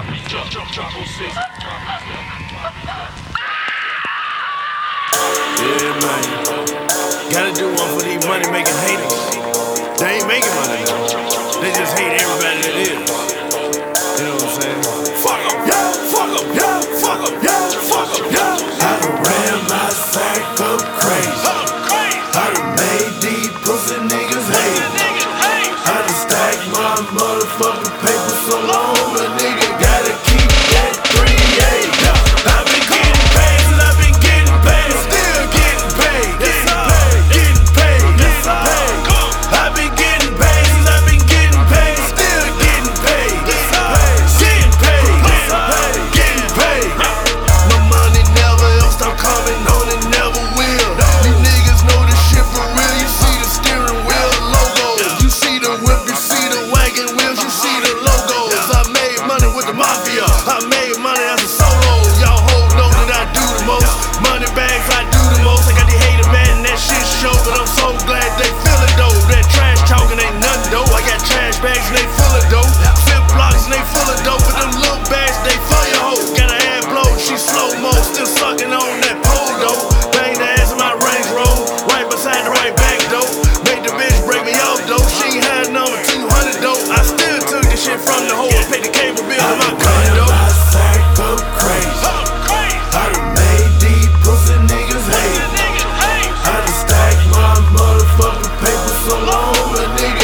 Yeah, man. Gotta do one for these money making haters. They ain't making money now. They just hate everybody that is. You know what I'm saying? Fuck em, yeah, fuck em, yeah, fuck em, yeah, fuck em, yeah. I done ran my sack up crazy. I done made these pussy niggas hate. I done stacked my motherfucking paper so long, a nigga gotta keep that 3-8. I've been getting paid and I've been getting paid. Still getting paid, getting paid, getting paid. I've been getting paid and I've been getting paid. Still getting paid, getting paid, getting paid. My money never ever stop coming on, it never will. You niggas know this shit for real. You see the steering wheel logo, you see the whip, you see the wagon wheels, you see the logos. I made money with the mafia, I made money as a solo. Y'all hoes know that I do the most. Money bags, I do the most. I got these haters mad and that shit show, but I'm so glad they feel it though. That trash talking ain't nothing though. I got trash bags and they full of dope. Flip blocks and they full of dope, but them little bags they for your hoe. Got a ad blow, she slow mo, still sucking on that pole though. Bang the ass in my Range Rover, right beside the right back though. Make the bitch break me off though. She ain't had number 200 though. I still took the shit from the hoe and paid the cable bill in my condo. I sack up crazy. I done made these pussy niggas hate. I done stacked my motherfucking paper so long, a nigga